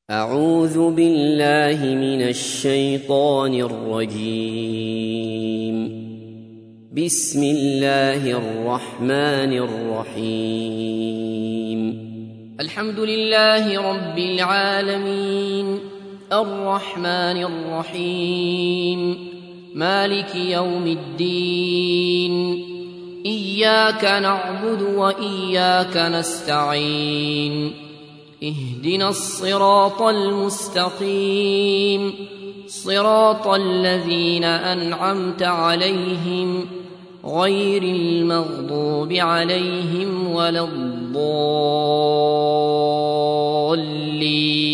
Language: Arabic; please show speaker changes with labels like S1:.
S1: أعوذ بالله من الشيطان الرجيم. بسم الله الرحمن الرحيم. الحمد لله رب العالمين، الرحمن الرحيم، مالك يوم الدين، إياك نعبد وإياك نستعين، اهدنا الصراط المستقيم، صراط الذين أنعمت عليهم غير المغضوب عليهم ولا الضالين.